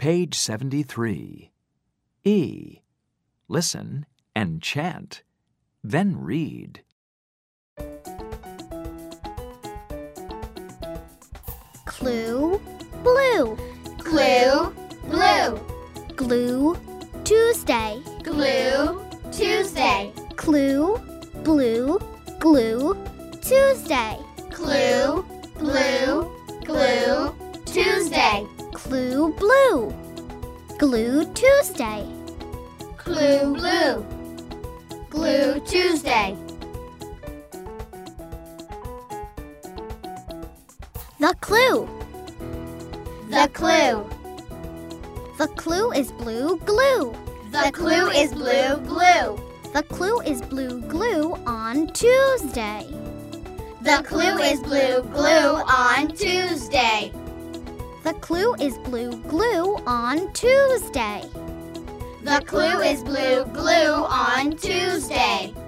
Page 73. E. Listen and chant. Then read. Clue, blue. Clue, blue. Glue, Tuesday. Glue, Tuesday. Clue, blue, glue, Tuesday. Clue, blue, glue, Tuesday. Clue, blue. Glue, Tuesday. Clue, blue. Glue, Tuesday. The clue. The clue. The clue is blue glue. The clue is blue glue. The clue is blue glue on Tuesday. The clue is blue glue on Tuesday. The clue is blue glue on Tuesday. The clue is blue glue on Tuesday.